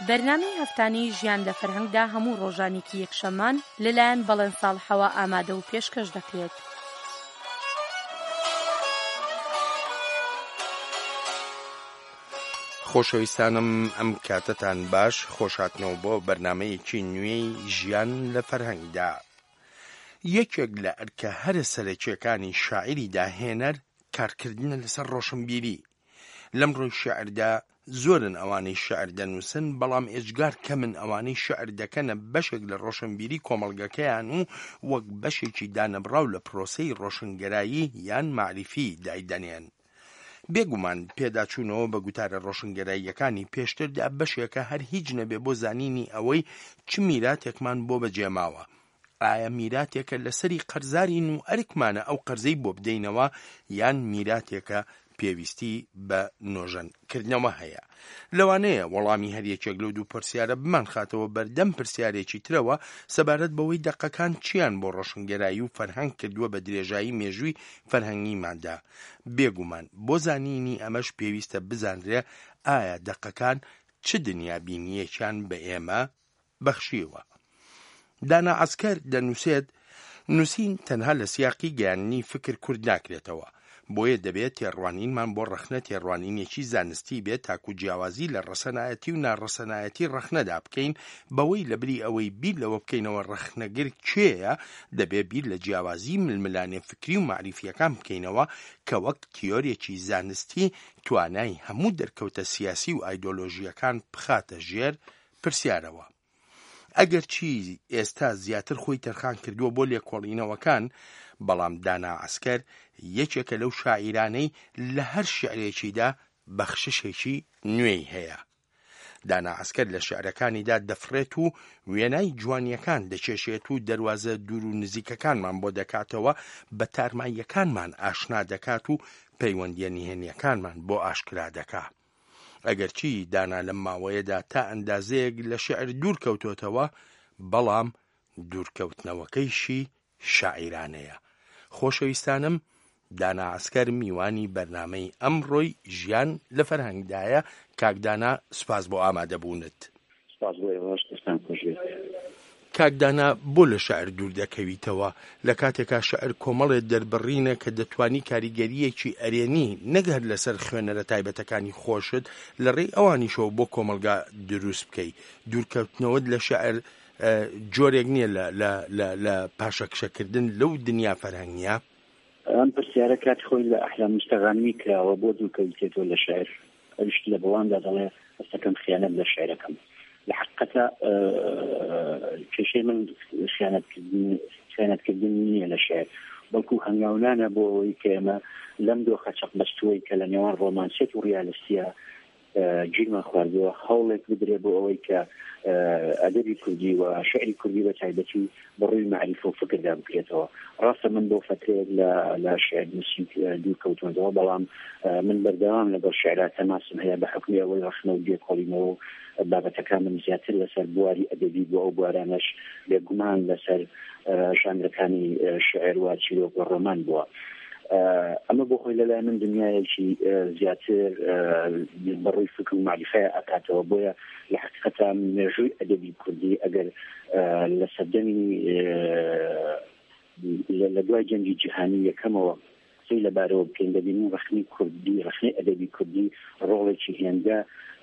بەرنامەی هەفتانەی ژیان لە فەرهەنگدا هەموو ڕۆژانێکی یەکشەممان لەلایەن بەڵێن ساڵحەوە ئامادە و پێشکەش دەکرێت. خۆشەویستانم ئەم کاتتان باش، خۆشهاتنەوە بۆ بەرنامەیەکی نوێی ژیان لە فەرهەنگدا. یەکێک لە ئەرکە هەرە سەرەکیەکانی شاعیری داهێنەر کارکردنە لەسەر ڕۆشنبیری. لەم ڕۆی شعردا زۆرن ئەوانەی شعر دەنووسن، بەڵام ئێجگار کەمن ئەوانەی شعر دەکەنە بەشێک لە ڕۆشنبیری کۆمەڵگەکەیان و وەک بەشێکی دانەبراو لە پرۆسەی ڕۆشنگەرایی یان معریفی دایدەنێن. بێگومان پێداچوونەوە بە گوتارە ڕۆشنگەراییەکانی پێشتردا بەشێکە هەر هیچ نەبێ بۆ زانینی ئەوەی چ میراتێکمان بۆ بەجێماوە. ئایا میراتێکە لەسەری قەرزارین و ئەرکمانە ئەو قەرزەی بۆ بدەینەوە، یان میراتێکە پێویستی بە نۆژەنکردنەوە هەیە؟ لەوانەیە وەڵامی هەریەکێک لەو دوو پرسیارە بمان خاتەوە بەردەم پرسیارێکی ترەوە سەبارەت بەوەی دەقەکان چیان بۆ ڕۆشنگەرایی و فەرهەنگ کردووە بە درێژایی مێژووی فەرهەنگیماندا. بێگومان بۆ زانینی ئەمەش پێویستە بزانرێ ئایا دەقەکان چ دنیابینیەکیان بە ئێمە بەخشیوە. دانا عەسکەر دەنووسێت نووسین تەنها لە سیاقی گەیاندنی فکر کورد ناکرێتەوە، بۆیە دەبێت تێڕوانینمان بۆ ڕەخنە تێڕوانینێکی زانستی بێت تاکو جیاوازی لە ڕەسەنایەتی و ناڕەسەنایەتی ڕەخنەدا بکەین. بەوەی لەبری ئەوەی بیر لەوە بکەینەوە ڕەخنەگر کێیە، دەبێت بیر لە جیاوازی ململانێ فکری و معریفیەکان بکەینەوە کە وەک تیۆریەکی زانستی توانای هەموو دەرکەوتە سیاسی و ئایدۆلۆژیەکان بخاتە ژێر پرسیارەوە. ئەگەر چی ئێستا زیاتر خۆی تەرخان کردووە بۆ لێکۆڵینەوەکان، بەڵام دانا عەسکەر یەکێکە لەو شاعیرانەی لە هەر شعرێکیدا بەخششێکی نوێی هەیە. دانا عەسکەر لە شعرەکانیدا دەفڕێت و وێنای جوانیەکان دەچێشێت و دەواازە دوور و نزیکەکانمان بۆ دەکاتەوە، بە تارماییەکانمان ئاشنا دەکات و پەیوەندیە نهێنیەکانمان بۆ ئاشکرا دەکات. ئەگەرچی دانا لەم ماوەیەدا تا ئەندازەیەک لە شعر دوورکەوتۆتەوە، بەڵام دوورکەوتنەوەکەیشی شاعیرانەیە. خۆشەویستانم، دانا عەسکەر میوانی بەرنامەی ئەمڕۆی ژیان لە فەرهەنگدایە. کاک دانا، سوپاس بۆ ئامادەبوونت. سوپاس بۆ ئێوەش، دەستان خۆش بێت. کاک دانا، بۆ لە شعر دوور دەکەویتەوە لە کاتێکا شعر کۆمەڵێت دەربڕینە کە دەتوانی کاریگەریەکی ئەرێنی نەگەر لەسەر خوێنەرە تایبەتەکانی خۆشت لە ڕێی ئەوانیشەوە بۆ کۆمەلگا دروست بکەی. دوورکەوتنەوەت لە شعر جۆرێک نییە لە پاشەکشەکردن لەو دنیا فەرهەنگیە؟ ئەم پرسیارە کات خۆی لە ئەحلام مستەغانمی کراوە بۆ دوورکەوتێتەوە لە شعر. ئەویش لە بەواندا دەڵێ هەستەکەم خیانەت لە شعرەکەم. لە حقیقەتە کێشەی من خیانەتکردن نییە لە شعر، بەڵکو هەنگاونانە بۆ ئەوەی کە ئێمە لەم دۆخە چەقبەستووەی کە لە نێوان ڕۆمانسیەت و ڕیالیستیە گیرمان خواردووە، هەوڵێک بدرێ بۆ ئەوەی کە ئەدەبی کوردی و شعری کوردی بە تایبەتی بەڕووی معریفە و فکردا بکرێتەوە. ڕاستە من بۆ فترێک لە شعر نووسین دوورکەوتمەوە، بەڵام من بەردەوام لەگەڵ شعرا تەماسم هەیە بە حکمی ئەوەی ڕەخنە و دێکۆڵینەوە و بابەتەکان من زیاتر لەسەر بواری ئەدەبی بووە، ئەو بوارانەش بێگومان لەسەر ژانرەکانی شعر و چیرۆک و ڕۆمان بووە. ئەمە بۆ خۆی لەلای من دنیایەکی زیاتر بەڕووی فکر و معریفەیە ئەکاتەوە. بۆیە لە حقیقەتە مێژووی ئەدەبی کوردی ئەگەر لە سەردەمی لە دوای جەنگی جیهانی یەکەمەوە قسەی لەبارەوە بکەین، دەبینین ڕەخنەی کوردی، ڕەخنەی ئەدەبی کوردی ڕۆڵێکی هێندە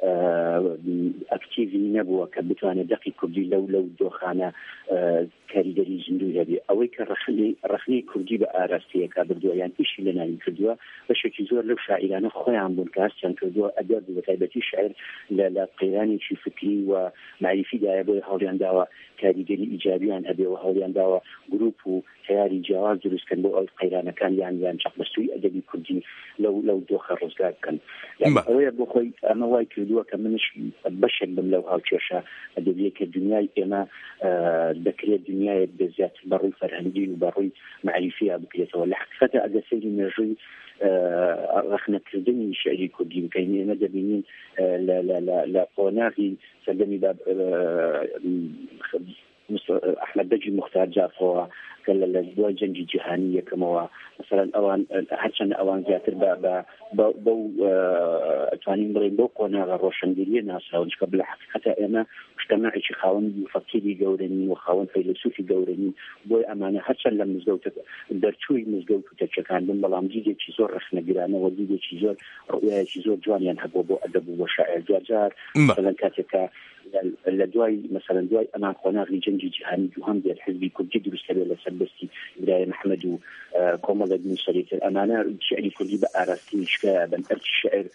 ئەکتیڤی نەبووە کە بتوانێت دەقی کوردی لەو دۆخانە کاریگەری زیندوی هەبێ. ئەوەی کە ڕەخنەی کوردی بە ئاراستەیەکا بردووە یان ئیشی لە ناوی کردووە، بەشێکی زۆر لەو شاعیرانە خۆیان بوون کە هەستیان کردووە ئەدەب بە تایبەتی شعر لە قەیرانێکی فکری و معریفیدایە، بۆی هەوڵیان داوە کاریگەری ئیجابیان هەبێ و هەوڵیان داوە گروپ و تیاری جیاواز دروستکەن بۆ ئەو قەیرانەکان یان چەقبەستووی ئەدەبی کوردی لەو دۆخە ڕزگار بکەن. ئەوەیە بۆ خۆی ئەمە وای کردووە کە منش بەشێک بم لەو هاوکێشە ئەدەبیە کە دنیای ئێمە دەکرێت دنیایەک بە زیاتر بەڕووی فەرهەنگی و بەڕووی معریفیە بکرێتەوە. لە حقیقەتە ئەگەر سەیری مێژووی ڕەخنەکردنی شعری کوردی بکەین، ئێمە دەبینین لە قۆناغی سەردەمی ئەحمەد بەجی مختار جافەوە کە لە دوای جەنگی جیهانی یەکەمەوە مثلا ئەوان هەرچەند ئەوان زیاتر بەو ئەتوانین بڵێن بەو قۆناغە ڕۆشنبیریە ناسراون چکە بلە حقیقەتە ئێمە مجتەمەعێکی خاوەن مفەکری گەورەنی و خاوەن فەیلسوفی گەورەنی بۆی ئەمانە هەرچەند لە مزگەوت دەرچووی مزگەوت و تەکچەکان بن بەڵام دیدێکی زۆر ڕخنەگرانەوە دیدێکی زۆر ڕوئایەکی زۆر جوانیان هەبووە بۆ ئەدەب و بۆ شاعر جار مثلا کاتێکە لە دوای مثلا دوای ئەمان قۆناغی جەنگی جیهانی دووهەم دێت حزبی کوردی دروست کرێ لە سەربەستی ئیبراهیم محەممەد و کۆمەڵێک نووسەرێتر ئەمانە شعری کوردی بە ئاراستی شکایە بن هەرچی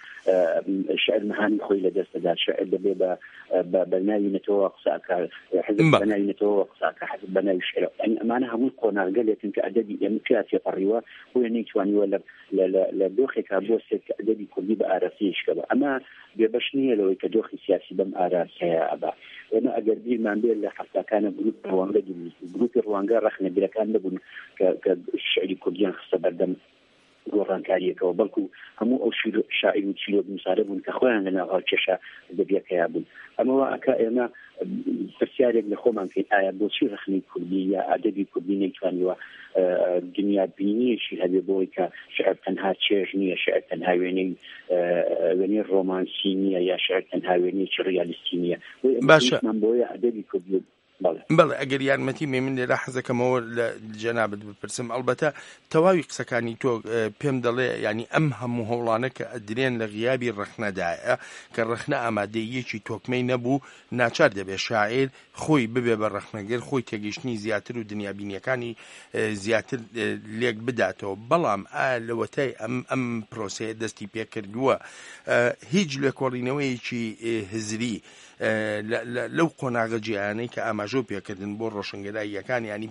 شعر مەهانی خۆی لەدەستەدا شعر دەبێ بە ناوی نەتەوە قساکە حزب بە ناوی نەتەوە قساکە حزب بە ناوی شعر ئەنی ئەمانە هەمووی قۆناغگەلێتن کە ئەدەبی ئێمە پیاتی پەڕیوە بۆیە نەیتوانیوە لە دۆخێکا بۆ سێت کە ئەدەبی کوردی بە ئاراستی شکەوە ئەمە بێبەش نییە لەوەی کە دۆخی سیاسی بەم ئاراست هەیە ئەبا ئێمە ئەگەر بیرمان بێت لە حەفتەکانە گروپی ڕوانگە ڕەخنەبیرەکان نەبوون کە شعری کوردیان خستە بەردەم گۆڕانکاریەکەوە بەڵکو هەموو ئەو شاعیر و چیرۆک نووسارە بوون کە خۆیان لەناو کێشە دەبیەکەیا بوون ئەمەوە ئەکا ئێمە پرسیارێک لە خۆمان کەین ئایا بۆچی ڕخنەی کوردی یا ئەدەبی کوردی نەیتوانیوە دنیا بینیەشی هەبێ بۆی کە شعر تەنها چێژ نییە شعر تەنها وێنەی ڕۆمانسی نییە یا شعر تەنها وێنەیەکی ڕیالیستی نییە باشە بۆیە ئەدەبی کوردی بەڵێ ئەگەر یارمەتی من لێرە حەزەکەمەوە لە جەنابەت بپرسم ئەلبەتە تەواوی قسەکانی تۆ پێم دەڵێ ینی ئەم هەموو هەوڵانە کە ئەدرێن لە غیابی ڕەخنەدایە کە ڕەخنە ئامادەیەکی تۆکمەی نەبوو ناچار دەبێت شاعیر خۆی ببێ بە ڕەخنەگەر خۆی تێگەیشتنی زیاتر و دنیابینیەکانی زیاتر لێک بداتەوە بەڵام لەوەتای ئەم پرۆسەیە دەستی پێکردووە هیچ لێکۆڵینەوەیەکی هزری لەو قۆناغە جیهانەی کە ئاماژە پێکردن بۆ ڕۆشنگەراییەکان ینی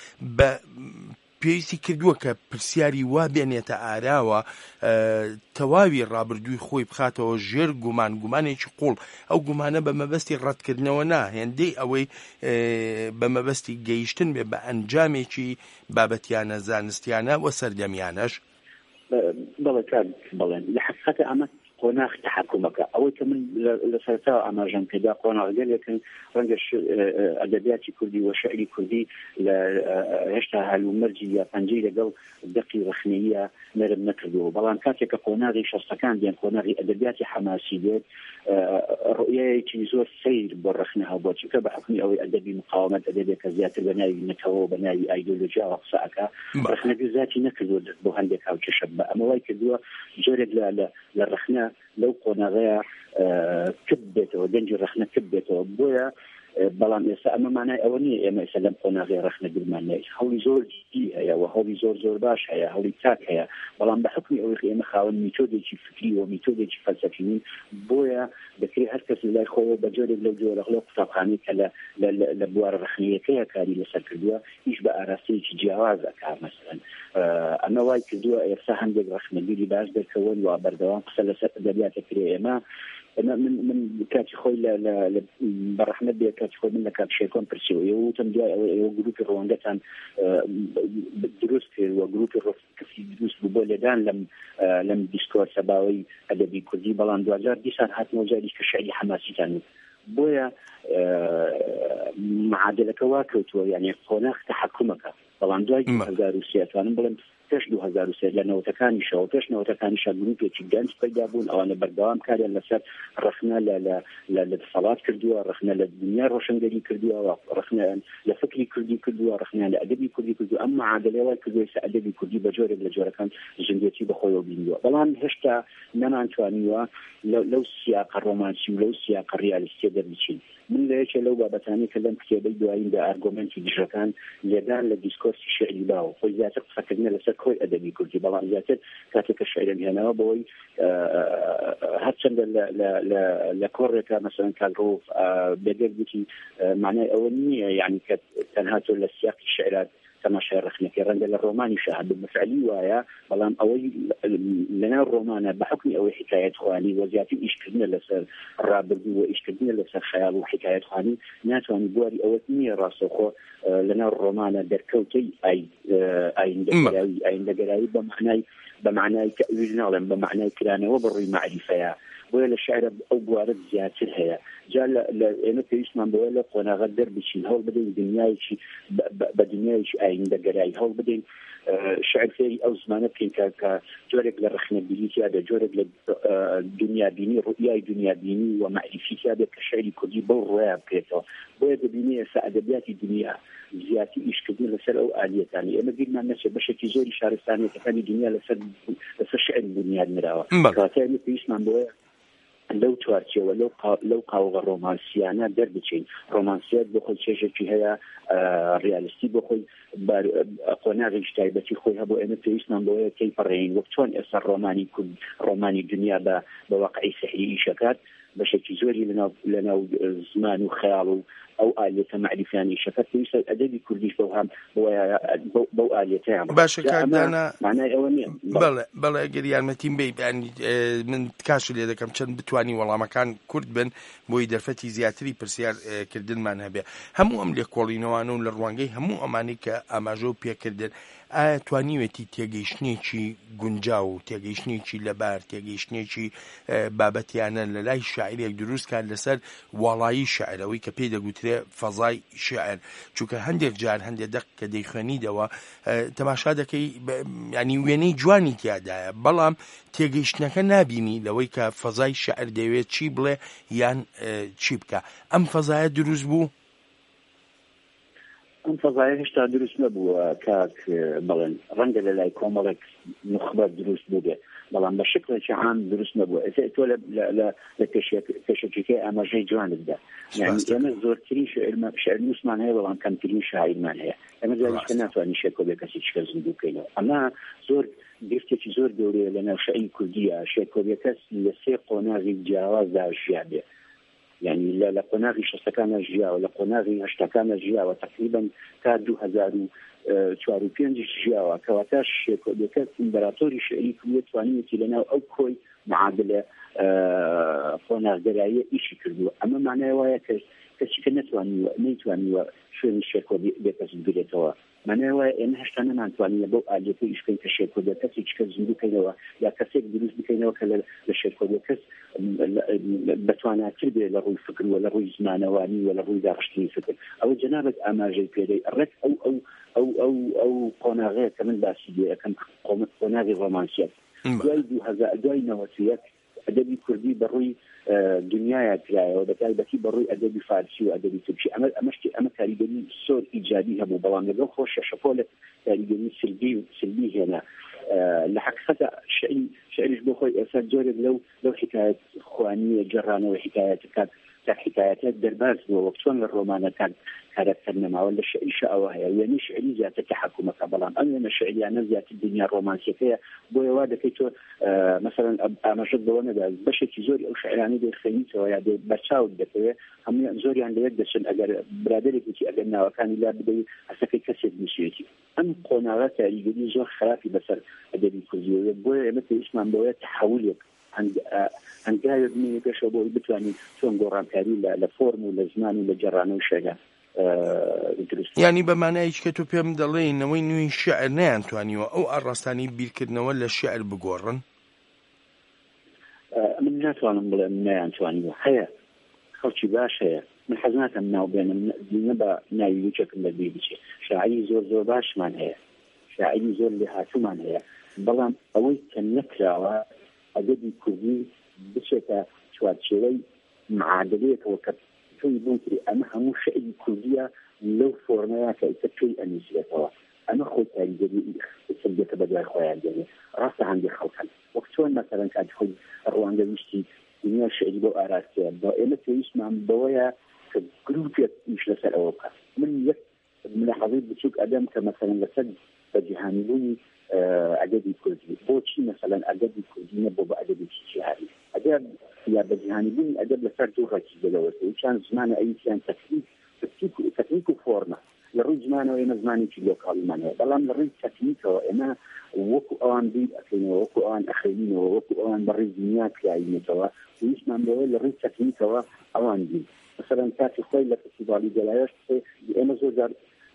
پێویستی کردووە کە پرسیاری وا بێنێتە ئاراوە تەواوی ڕابردووی خۆی بخاتەوە ژێر گومانێکی قوڵ ئەو گومانە بە مەبەستی ڕەتکردنەوە هێندەی ئەوەی بە مەبەستی گەیشتن بێ بە ئەنجامێکی بابەتیانە زانستیانە و سەردەمیانەش بەڵێ بڵێن لە حقیقەتە ئەمە قۆناغ تحکومەکە ئەوەی کە من لە سەرتاوە ئاماژەم پێدا قۆناغگەلێکن ڕەنگە ئەدەبیاتی کوردی و شعری کوردی لە هێشتا هەلومەرجی یا پەنجەی لەگەڵ دەقی ڕەخنەیە نەرم نەکردەوە بەڵام کاتێک کە قۆناغی شەستەکان دێن قۆناغی ئەدەبیاتی حەماسی دێت ڕؤیەیەکی زۆر سەیر بۆ ڕەخنە هەبووە چونکە بە حکمی ئەوەی ئەدەبی مقاومەت ئەدەبێکە زیاتر بە ناوی نەتەوە بە ناوی ئایدۆلۆژیاوە قسەکە ڕەخنەگەر ذاتی نەکردووە بۆ هەندێک هاوکێشە بە ئەمەوای کردووە جۆرێک لە ڕەخنە لەو قۆناغەیە کب بێتەوە دەنجی ڕەخنە کب بێتەوە بۆیە بەڵام ئێستا ئەمە مانای ئەوە نییە ئێمە ئێستا لەم قۆناغی ڕەخنەگرمان نەیە هەوڵی زۆر جدی هەیە و هەوڵی زۆر باش هەیە هەوڵی چاک هەیە بەڵام بە حکمی ئەوەی ئێمە خاوەن میتۆدێکی فکری و میتۆدێکی فەلسەفی بۆیە دەکرێت هەر کەس لای خۆی بە جۆرێک لەو جۆرە قوتابخانەی کە لە بوارە ڕەخنەیەکەیە کاری لەسەر کردووە هیچ بە ئاراستەیەکی جیاواز ئەکا مەسەلەن ئەمە وای کردووە ئێستا هەندێک ڕەخنەگیری باش دەرکەون و بەردەوام قسە لەسەر ئەدەبیاتە کرێ ئێمە من کاتی خۆی بەڕەحمەت بێ کاتی خۆی من لە کاتشێکۆم پرسیەوە وتم دوای ئەوە گروپی ڕەوەندەتان دروست کرد و گروپی کەسی دروست بوو بۆ لێدان لەم دیسکۆرسە باوەی ئەدەبی کوردی بەڵام 2010 هاتنەوە جاری کە شعری حەماسیتان بۆیە معادلەکە وا کەوتووە یعنی قۆناغ تەحکومەکە بەڵام دوای 2003 توانم بڵێم پێش 2003 لە نەوەتەکانیشەوە پێش نەوەتەکانیشە گروپێکی گەنج پەیدا بوون ئەوانە بەردەوام کاریان لەسەر ڕەخنە لە دەسەڵات کردووە ڕەخنە لە دنیا ڕۆشنگەری کردووە ڕەخنە لە فکری کوردی کردووە ڕەخنە لە ئەدەبی کوردی کردووە ئەم معادلەوە کردووە ئەدەبی کوردی بە جۆرێک لە جۆرەکان ژنگێتی بەخۆیەوە بینیوە بەڵام هێشتا نەمانتوانیوە لەو سیاقە ڕۆمانسی و لەو سیاقە ریالیستیە دەربچین من لە یەکێ لەو بابەتانی کە لەم کتێبەی دواییمدا ئارگۆمنتی دژەکان لێدان لە دیسکۆرسی شعری باوە خۆی زیاتر قسەکردنە لەسەر خۆی ئەدەبی کوردی بەڵام زیاتر کاتێککە شعرم هێناوە بەوەی هەرچەندە لە کۆڕێکە مەسەڵەن کاگرۆف بێگەر گوتی معنای ئەوە نییە یعنی کە تەنها تۆ لە سیاقی شعرات تەماشای ڕەخنەکەی ڕەنگە لە ڕۆمانی شاهد مفعلی وایە بەڵام ئەوەی لەناو ڕۆمانە بە حکمی ئەوەی حکایەت خوانی و زیاتر ئیشکردنە لەسەر ڕابردوو و ئیشکردنە لەسەر خەیاڵ و حکایەت خوانی ناتوانانی بواری ئەوە نییە ڕاستەوخۆ لەناو ڕۆمانە دەرکەوتەی ئایندەگەرایی بە معنای تەویل ناڵێن بە معنای کرانەوە بڕووی معریفەیە بۆیە لە شعر ئەو بوارە زیاتر هەیە جا ئێمە پێویستمان بۆیە لە قۆناغەت دەربچین هەوڵ بدەین دنیایکی بە دنیایکی ئایندەگەرایی هەوڵ بدەین شعر فێری ئەو زمانە بکەین کە جۆرێک لە ڕخنەبیری تیادا جۆرێک لە دنیابینی ڕوئیای دنیابینی و معرفی تیادا کە شعری کوردی بەو ڕۆیە بکرێتەوە بۆیە دەبینی ئێستا ئەدەبیاتی دنیا زیاتی ئیشکردن لەسەر ئەو ئالیەتانی ئێمە بیرمان نەچێت بەشێکی زۆری شارستانیەکانی دنیا لەسەر شعر بنیاد نراوە کاتێ پێویستمان بۆیە لەو توارچەوە لەو قاوغە ڕۆمانسیانە دەربچین ڕۆمانسیات بۆ خۆی چێژێکی هەیە ڕیالیستی بۆ خۆی قۆناغێکی تایبەتی خۆی هەبوو ئێمە پێویستمان بۆیە تێیپەڕێین وەک چۆن ئێستا ڕۆمانی دنیا بە واقعی سەحری ئیشەکات بەشێکی زۆری لەناو زمان و خەیاڵ و ئەو ئالیەتە معریفیانی شەکەت پێویستە ئەدەبی کوردیش بەو ئالیەتەیان باشە کاردانە مانای ئەوە نییە بەڵێ ئەگەر یارمەتیم بێ من کاش لێ دەکەم چەند بتوانی وەڵامەکان کورد بن بۆی دەرفەتی زیاتری پرسیارکردنمان هەبێ هەموو ئەم لێکۆڵینەوانە و لە ڕوانگەی هەموو ئەمانەی کە ئاماژە و پێکردن ئایا توانیوێتی تێگەیشتنێکی گونجاو و تێگەیشتنێکی لەبار تێگەیشتنێکی بابەتیانە لە لای شاعیرێک دروستکان لەسەر وڵایی شاعرەوەی کە پێی دەگوترێ فەزای شعر چونکە هەندێک جار هەندێک دەق کە دەیخوێنیدەوە تەماشا دەکەی ینی وێنەی جوانی تیادایە بەڵام تێگەیشتنەکە نابینی لەوەی کە فەزای شعر دەوێت چی بڵێ یان چی بکە ئەم فەزایە دروست بوو ئەم فەزایە هێشتا دروست نەبووە کاک بڵێن ڕەنگە لە لای کۆمەڵێک نخبەت دروست بوو بێت بەڵام بە شکلێکی عام دروست نەبووە تۆ لە پێشەکەی ئاماژەی جوانتدا یعنی ئێمە زۆرترین شعر نووسمان هەیە بەڵام کەمترین شاعیرمان هەیە ئەمە جاریشکە ناتوانین شێرکۆبێ کەسی چکە زیندوو بکەینەوە ئەمە زۆر گرفتێکی زۆر گەورەیە لە ناو شعری کوردیە شێرکۆبێ کەس لە سێ قۆناغی جیاوازدا ژیا بێ يعني لا قناغي شخصكان جيا ولا قناغي هشتكان جيا وتقريبا كادو 2045 جيا وكواتاش بكات امبراطوري شعري كويت وانيتي لنا او كوي معادله قناغ درايه ايش كردو اما معناه ويا كشي كنتواني نيتواني شو الشيكو بيكاس بيلتوا معناه ان هشتانه نانتواني بو اليتي ايش كاين كشيكو بيكاس ايش كزندو كاينوا يا كاسيك دروس بكاينوا كلا الشيكو بيكاس بتوانا تربيه لروي فكر ولا روي زمانواني ولا روي دارشتي فكر او جنابه اماجي بيدي الرك او قناغي كمان باسيدي كان قناغي رومانسيات دوای نەوەتیەک ئەدەبی کوردی بەڕووی دنیای کرایەوە بەتایبەتی بەڕووی ئەدەبی فارسی و ئەدەبی تورکی ئەمە کاریگەری سۆر ئیجابی هەبوو بەڵام لەگەڵ خۆ شەشەپۆلە کاریگەری سلبی هێنا لە حقیقەتە شعریش بۆ خۆی ئێستا جۆرێک لەو حکایەت خوانیە جێڕانەوە حکایەتەکان حکایەتات دەرباز بووە وەک چۆن لە ڕۆمانەکان کارەکتەر نەماوە لە شعریش ئەوە هەیە وێنەی شعری زیاتر تەحەکومەکە بەڵام ئەم وێنە شعریانە زیاتر دنیا ڕۆمانسیەکەیە بۆیە وا دەکەی تۆ مەسەڵەن ئاماژەت بەوە نەدا بەشێکی زۆری ئەو شعرانەی دەخوێنیتەوە یا بەرچاوت دەکەوێت هەموو زۆریان لەیەک دەچن ئەگەر برادێکی ئەگەر ناوەکانی لا بدەی هەستەکەی کەسێک نووسێتی ئەم قۆناغە کاریگەری زۆر خراپی بەسەر ئەدەبی کوردیەوە بۆیە ئێمە پێویستمان بەوەیە تەحەولێک هەنگاوێک بنێکەشەوە بۆی بتوانین چۆن گۆڕانکاری لە فۆرم و لە زمان و لە جێڕانە و شێگە ینی بەمانایش کە تۆ پێم دەڵێنەوەی نوێی شعر نەیانتوانیوە ئەو ئاڕاستانی بیرکردنەوە لە شعر بگۆڕن من ناتوانم بڵێم نەیانتوانیوە هەیە خەڵکی باش هەیە من حەز ناکەم ناوبێنم نە بە ناوی یەکێکم بەبێ بچێ شاعری زۆر باشمان هەیە شاعری زۆر لێهاتوومان هەیە بەڵام ئەوەی کە نەکراوە ئەدەبی کوردی بچێتە چوارچێوەی معادلەیەکەوە کە توی بووتری ئەمە هەموو شعری کوردیە لەو فۆرمەیە کە ئیتر توی ئەنووسێتەوە ئەمە خۆی کاریگەری سلبیەکە بەدوای خۆیان دێنێ ڕاستە هەندێک خەڵکن وەک چۆن مەسەڵەن کاتی خۆی ڕوانگە ویستی دنیا شعری بۆ ئاراستەیە بە ئێمە پێویستمان بەوەیە کە گروپێک ئیش لەسەر ئەوە بکات من یەک ملاحەزەی بچووک ئەدەم کە مەسەڵەن لەسەر بەجیهانیبوونی ئەدەبی کوردی بۆچی مەسەڵەن ئەدەبی کوردی نەبوو بە ئەدەبێکی جیهانی ئەدەب یا بەجیهانیبوونی ئەدەب لەسەر دوو ڕێکی دەلەوەتەوە چەند زمانە ئەویان تەکنیک و فۆرمە لە ڕووی زمانەوە ئێمە زمانێکی لۆکاڵیمان هەیە بەڵام لە ڕووی تەکنیکەوە ئێمە وەکو ئەوان بیر ئەکەینەوە وەکو ئەوان ئەخێنینەوە وەکو ئەوان بەڕێی دنیا کرایینێتەوە ویسمان بەوە لە ڕووی تەکنیکەوە ئەوان بین مەسەڵەن کاتی خۆی لە فستیڤالی گەلایەش ئێمە زۆر جار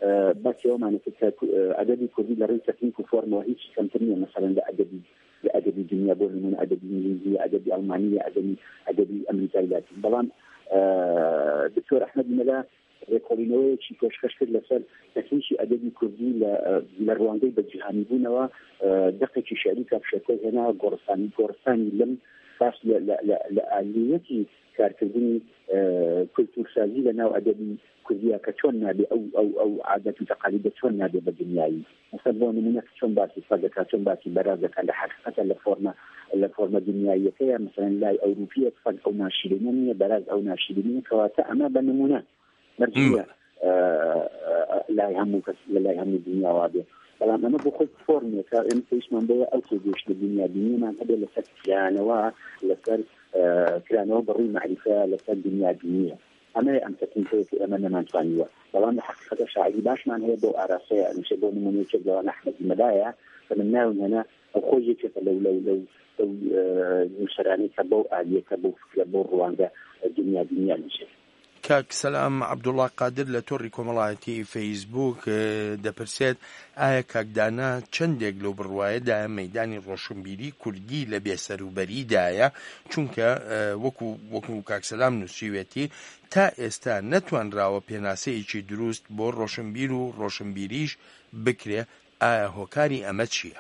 باسیەوەمانە ئەدەبی کوردی لە ڕێی تەکنیک و فۆرمەوە هیچ کەمتر نییە مەسەڵەن لە ئەدەبی دنیا بۆ نمونە ئەدەبی ئینگلیزی ئەدەبی ئەڵمانی ئەدەبی ئەمریکای لاتی بەڵام دکتۆر ئەحمەدی مەلا ڕێکۆڵینەوەیەکی پێشکەش کرد لەسەر تەکنیکی ئەدەبی کوردی لە ڕوانگەی بەجیهانی بوونەوە دقێکی شعری کاپشەکۆی هێنا گۆڕستانی لەم باس لە ئالیەتی کارکردنی کولتورسازی لە ناو ئەدەبی کوردیە کە چۆن نابێ ئەو عادەت و تەقالیدە چۆن نابێ بە دنیایی مثلا بۆ نمونە چۆن باسی فەر دەکات چۆن باسی بەراز دەکات لە حقیقەتە لە فۆرمە دنیاییەکەیە مثلا لای ئەوروپیە فەر ئەو ناشرینە نییە بەراز ئەو ناشرینە کەواتە ئەمە بە نمونە مەرجیە لای هەموو دنیاوا بێ بەڵام ئەمە بۆ خۆی فۆرمێکە ئێمە پێویستمان بەیە ئەو تێگەشتە دنیا بینیمان هەبێت لەسەر لەسەر کرانەوە بەڕووی معریفە لەسەر دنیا بینیە ئەمە ئەم تەکنیکەیەکی ئەمە نەمانتوانیوە بەڵام لە حقیقەتە شاعری باشمان هەیە بۆ ئاراسەیە ئەنووسێ بۆ نمونەیەکێک لەوانە ئەحمەدی مەلایە کە من ناوم هێنا ئەو خۆی یەکێکە لەو نووسەرانەی کە بەو ئالیەکە بۆ فکرە بۆ ڕوانگە دنیا بینیە نووسێت کاک سەلام عەبدوڵڵا قادر لە تۆڕی کۆمەڵایەتی فەیسبووک دەپرسێت ئایا کاکدانا چەندێک لەو بڕوایەدایە مەیدانی ڕۆشنبیری کوردی لە بێسەروبەریدایە چونکە وەکو کاک سەلام نووسیوێتی تا ئێستا نەتوانراوە پێناسەیەکی دروست بۆ ڕۆشنبیر و ڕۆشنبیریش بکرێ ئایا هۆکاری ئەمە چییە؟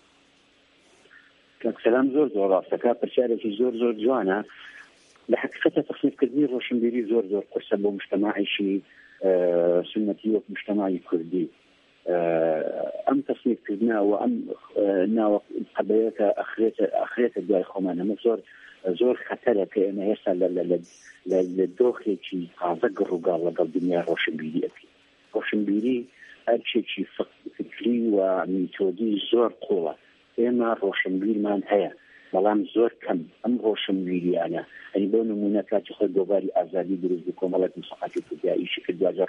کاک سەلام زۆر ڕاستەکە پرسیارێکی زۆر جوانە لە حقیقەتە تەصنیفکردنی ڕۆشنبیری زۆر قرسە بۆ مجتەماعیشی سنەتی وەک مجتەماعی کوردی ئەم تەصنیفکردنا و ئەم ناوە قەبەیەکە ئەخرێتە دوای خۆمان ئەمە زۆر خەتەرە کە ئێمە هێستا لە دۆخێکی تازە گڕووگاڵ لەگەڵ دنیا ڕۆشنبیری هەرچێکی فکری و میتۆدی زۆر قوڵە ئێمە ڕۆشنبیرمان هەیە بەڵام زۆر کەم ئەم ڕۆشنبیریانە ئەنی بۆ نمونە کاتی خۆی گۆڤاری ئازادی دروست بوو کۆمەڵێک مسەقاتی کوردیاییشی کرد دوجار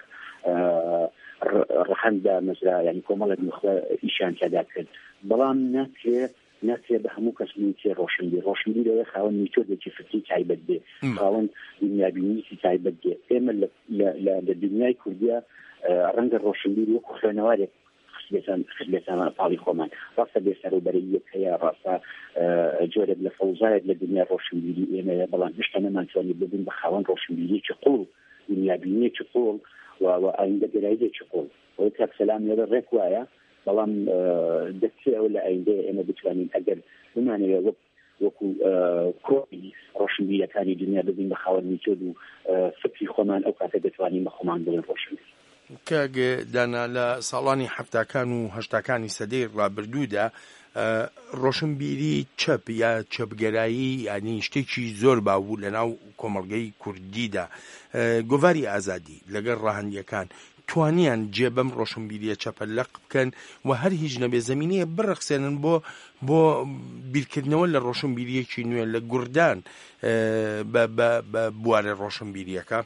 ڕەحەندا مەزرا یعنی کۆمەڵێک مخوە ئیشان تێدا کرد بەڵام ناترێ بە هەموو کەس بنیتێ ڕۆشنبیرەوە خاوەن میتۆدێکی فکری تایبەت بێ خاوەن دنیابینیی تایبەت بێ ئێمە لە دنیای کوردیا ڕەنگە ڕۆشنبیر وەکو خوێنەوارێک خزبێتان پاڵی خۆمان ڕاستە بێسەروبەریەک هەیە ڕاستە جۆرێک لە فەوزایەک لە دنیا ڕۆشنبیری ئێمەیە بەڵام هێشتا نەمانتوانی ببین بە خاوەن ڕۆشنبیریەکی قوڵ دنیابینیەکی قوڵ و ئایندەگەراییەکی قوڵ ئەوەی کاک سەلام لێرە ڕێک وایە بەڵام دەستێ ئەو لە ئایندەیە ئێمە بتوانین ئەگەر بمانەوە وەکو کۆپی ڕۆشنبیریەکانی دنیا ببین بە خاوەن میتۆد و فکری خۆمان ئەو کاتە دەتوانین بە خۆمان بڵێن ڕۆشنبیر کاگە دانا لە ساڵانی هەفتاکان و هەشتاکانی سەدەی ڕابردوودا ڕۆشنبیری چەپ یا چەپگەرایی ینی شتێکی زۆر باوبوو لە ناو کۆمەڵگەی کوردیدا گۆڤاری ئازادی لەگەڵ ڕاهەندیەکان توانیان جێبەم ڕۆشنبیریە چەپە لەق بکەن و هەر هیچ نەبێ زەمینەیە بڕەخسێنن بۆ بیرکردنەوە لە ڕۆشنبیریەکی نوێ لە گوردان بە بوارە ڕۆشنبیریەکە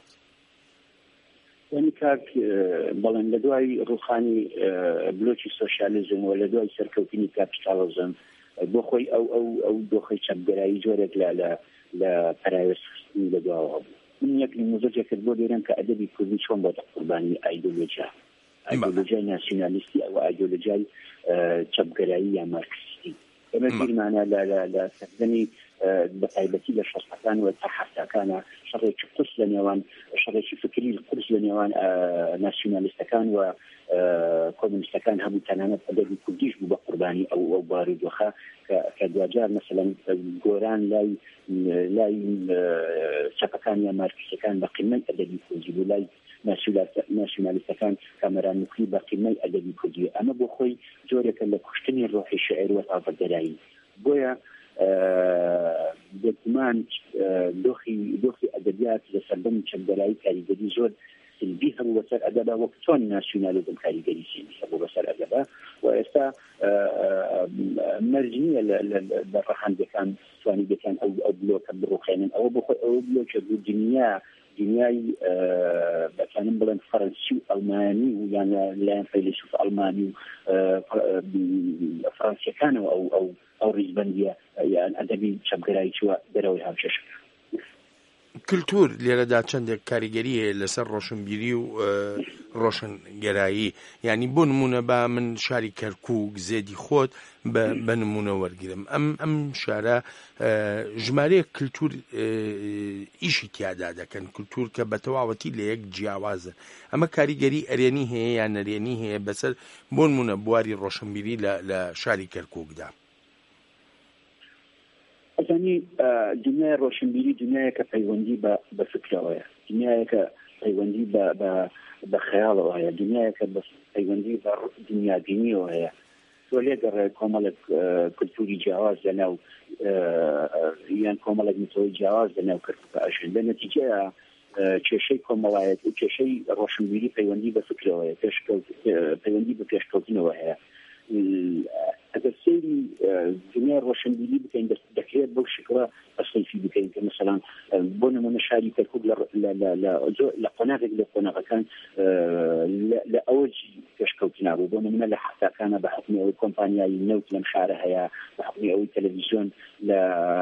یعنی کاک بەڵێن لە دوای ڕوخانی بلۆکی سۆشیالیزم و لە دوای سەرکەوتنی کاپیتاڵیزم بۆ خۆی ئەو دۆخەی چەپگەرایی جۆرێک لە پەراوێستخستنی لەدواوە بوو من یەک نموزەجێکرد بۆ دێرم کە ئەدەبی کوردی چۆن بۆ قوربانی ئایدۆلۆژیای ناسیۆنالیستی ئەو ئایدۆلۆژیای چەپگەرایی یا مارکسیستی ئێمە بیرمانە لە سەردەمی بەتایبەتی لە شەستەکان و تا حەفتاکانە شەڕێکی قورس لە نێوان شەڕێکی فکری قورس لە نێوان ناسیۆنالیستەکان و کۆمونیستەکان هەبوو تەنانەت ئەدەبی کوردیش بوو بە قوربانی ئەو بارودۆخە کە دوجار مەسەلەن گۆران لای چەپەکان یا مارکسیەکان بە قیمەی ئەدەبی کوردی بوو لای ناسیۆنالیستەکان کامەران نوکری بە قیمەی ئەدەبی کوردی ئەمە بۆ خۆی جۆرێکە لە کوشتنی ڕۆحی شێعر و تازەگەرایی بۆیە دەگومان دۆخی ئەدەبیات لە سەردەمی چەپگەرایی کاریگەری زۆر سلبی هەبوو بەسەر ئەدەبا وەک چۆن ناسیۆنالیزم کاریگەری سلبی هەبوو بەسەر ئەدەبا و ئێستا مەرج نییە لە ڕەحەندەکان توانی بێتیان ئەو بلۆکە بڕوخێنن ئەوە بۆ خۆی ئەوە بلۆکە بوو دنیای بەتوانم بڵێن فەرەنسی و ئەڵمانی و یان لایەن فەیلسوف ئەڵمانی و فەرەنسیەکانەوە ئەو ڕیزبەندیە یان ئەدەبی چەپگەرایی چووە دەرەوەی هاوچەش کللتور لێرەدا چەندێک کاریگەری هەیە لەسەر ڕۆشنبیری و ڕۆشنگەرایی، ینی بۆ نمونە با من شاری کەرکووک زێدی خۆت بە نمونە وەرگرم، ئەم شارە ژمارەیە کللتور ئیشی تیادا دەکەن، کللتور کە بە تەواوەتی لە یەک جیاوازن. ئەمە کاریگەری ئەرێنی هەیە یان نەرێنی هەیە بەسەر بۆ نمونە بواری ڕۆشنبیری لە شاری کەرکووکدا. ئەزانی دنیای ڕۆشنبیری دنیایەکە پەیوەندی بە فکرەوەیە، دنیایەکە پەیوەندی بە خەیاڵەوە هەیە، دنیایەکە بە پەیوەندی بە دنیابینیەوە هەیە. تۆ لێگەڕێ کۆمەڵێک کللتوری جیاواز لەناو یان کۆمەڵێک نتەوەی جیاواز لەناو کەرکووک ئەژن، لە نەتیجەیە کێشەی کۆمەڵایەت و کێشەی ڕۆشنبیری پەیوەندی بە فکرەوەیە، پەیوەندی بە پێشکەوتنەوە هەیە. ئەگەر سەیری دنیای ڕۆشنبیری بکەین دەکرێت بەو شکڵە ئەسەیفی بکەین کە مەسەڵان بۆ نمونە شاری کەرکووک لە قۆناغێک لە قۆناغەکان لە ئەوەجی پێشکەوتنا بوو، بۆ نمونە لە حەفتاکانە بە حکمی ئەوەی کۆمپانیای نەوت لەم شارە هەیە، بە حکمی ئەوەی تەلەڤیزیۆن لە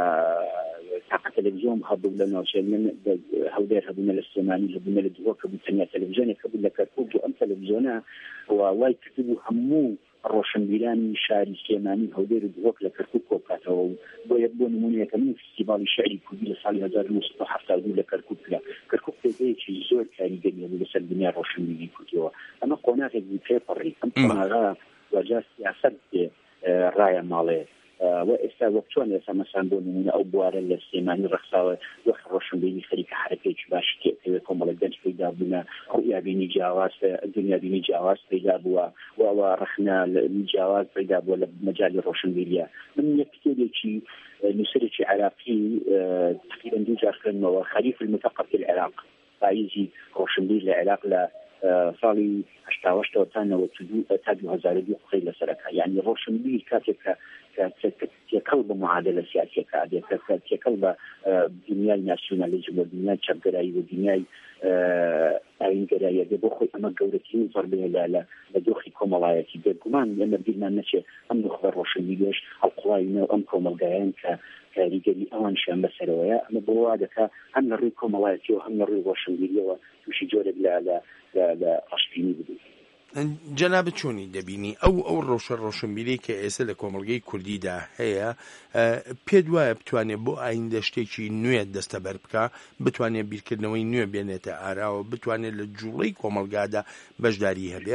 تاقە تەلەڤیزیۆن هەبوو لە ناوچە هەولێر هەبوونە لە سلێمانی هەبوونە لە دووە کە بوو تەنیا تەلەڤیزیۆنێک هەبوو لە کەرکووک و ئەم تەلەڤیزیۆنە وای کردبوو هەموو ڕۆشنبیرانی شاری سلێمانی هەولێر و دووەک لە کەرکووک کۆبکاتەوە و بۆ نمونەیەکەمین فستیڤاڵی شعری کوردی لە ساڵی 1970 لە کەرکووک کرا. کەرکووک پێگەیەکی زۆر کاریگەری هەبوو لەسەر دنیای ڕۆشنبیری کوردیەوە. ئەمە قۆناغێک بوو پێپەڕی، ئەم قۆناغا وەجا سیاسەت ڕایە ماڵێ و ئێستا وەک چۆن ئێستا مەسان بۆ نمونە ئەو بوارە لە سلێمانی ڕەخساوە وەک ڕۆشنبیری خەریکە حرەکەیەکی باش تێکەوێت کۆمەڵێک گەنج پەیدا بوونە، ڕوئیابینی جیاواز دنیابینی جیاواز پەیدا بووە و ڕەخنە جیاواز پەیدا بووە لە مەجالی ڕۆشنبیریە. من یەک کتێبێکی نووسەرێکی عێراقی تقریبا 2 جار خوێندمەوە، خەریف المثقف العراق، پاییزی ڕۆشنبیر لە عێراق لە ساڵی 88 تا 2002 قسەی لەسەرەکە. یعنی ڕۆشنبیر کاتێک تێکەڵ بە معادلە سیاسیەکە دێت، تێکەڵ بە دنیای ناسیۆنالیزم و دنیای چەپگەرایی و دنیای ئاینگەراییە دێ بۆ خۆی ئەمە گەورەترین زەربەیە لە دۆخی کۆمەڵایەتی. بێگومان ئێمە بیرمان نەچێت ئەم نخبە ڕۆشنبیریش هەڵقوڵاوینەوە ئەم کۆمەلگایان کە کاریگەری ئەوانشیان بەسەرەوەیە، ئەمە بۆ وا دەکا هەم لە ڕووی کۆمەڵایەتیەوە هەم لە ڕووی ڕۆشنبیریەوە تووشی جۆرێک لە ڕەشبینی بدەین. جەنابەت چۆنی دەبینی ئەو ڕۆشنبیری کە ئێستا لە کۆمەڵگەی کوردیدا هەیە، پێت وایە بتوانێت بۆ ئایندە شتێکی نوێ دەستەبەر بکە، بتوانێت بیرکردنەوەی نوێ بێنێتە ئاراوە، بتوانێت لە جوڵەی کۆمەلگادا بەشداری هەبێ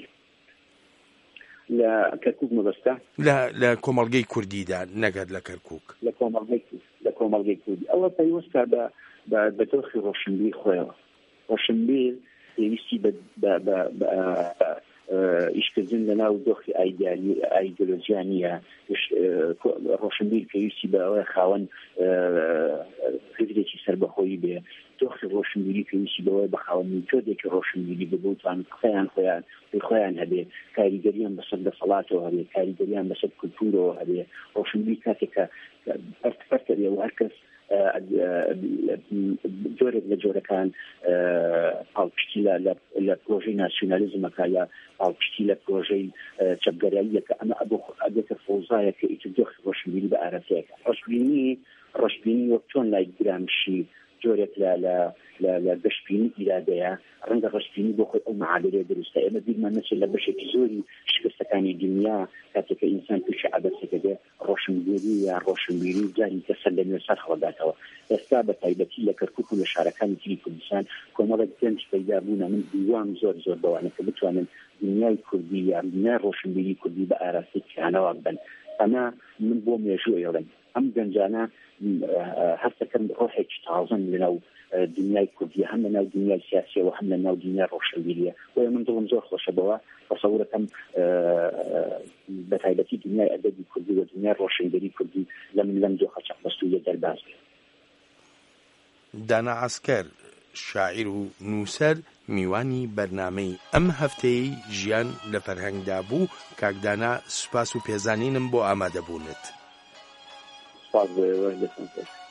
لە کەرکووک مەبەستا لە کۆمەڵگەی کوردیدا نەگەر لە کەرکووک لە کۆمەڵگەی کوردی ئەوە پەیوەستە بە دۆخی ڕۆشنبیر خۆیەوە. ڕۆشنبیر پێویستی بە ئیشکردن لەناو دۆخی ئایدۆلۆژیانیە، ڕۆشنبیر پێویستی بە ئەوەی خاوەن فکرێکی سەربەخۆیی بێ، دۆخی ڕۆشنبیری پێویستی بەوەی بە خاوەن میتۆدێکی ڕۆشنبیری ببووتان خۆیان هەبێ، کاریگەریان بەسەر دەسەڵاتەوە هەبێ، کاریگەریان بەسەر کولتورەوە هەبێ. ڕۆشنبیر کاتێکە پەرتە بێ و هەرکەس جۆرێک لە جۆرەکان پاڵپشتی لە پرۆژەی ناسیۆنالیزمەکە یا پاڵپشتی لە پرۆژەی چەپگەراییەکە، ئەمە ئەبێتە فەوزایەکە ئیتر دۆخی ڕۆشنبیری بە ئارەسەیەکە. ڕۆشنبیری وەک چۆن لای گرامشی جۆرێک لە گەشتبینی ئیرادەیە، ڕەنگە ڕۆشنبیری بۆ خۆی ئەو معادلەیە دروستە. ئێمە بیرمان نەچێت لە بەشێکی زۆری شکستەکانی دنیا کاتێککە ئینسان تووشی عەبەسێکە دێ ڕۆشنبیری یا ڕۆشنبیری جاری کەسەر لە نوێ سەر خۆداتەوە. ئێستا بە تایبەتی لە کەرکووک و لە شارەکانی تری کوردستان کۆمەڵێک گەنج پەیدا بوونە، من دیوام زۆر بەوانە کە بتوانن دنیای کوردی یا دنیای ڕۆشنبیری کوردی بە ئاراستی کیانەوە بن. ئەمە من بۆ مێژوو ئێڵێن ئەم گەنجانە هەستەکەم ڕۆحێکی تازەن لەناو دنیای کوردی، هەم لەناو دنیای سیاسیەوە هەم لەناو دنیای ڕۆشنبیریە. بۆیە من دڵم زۆر خۆشە بەوە تەسەوورەکەم بە تایبەتی دنیای ئەدەبی کوردی و دنیای ڕۆشنبیری کوردی لەم دۆخە چەقبەستوویە دەرباز بێت. دانا عەسکەر، شاعیر و نووسەر، میوانی بەرنامەی ئەم هەفتەی ژیان لە فەرهەنگدا بوو. کاکدانا، سوپاس و پێزانینم بۆ ئامادەبوونت. سپاس بۆ ئێوە.